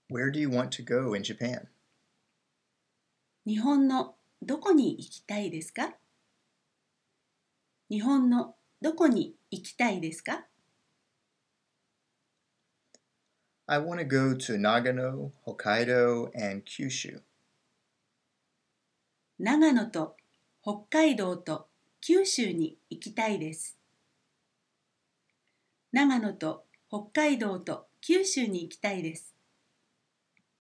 Where do you want to go in Japan? 日本のどこに行きたいですか？日本のどこに行きたいですか？ I want to go to Nagano, Hokkaido, and Kyushu. 長野と北海道と九州に行きたいです。長野と北海道と九州に行きたいです。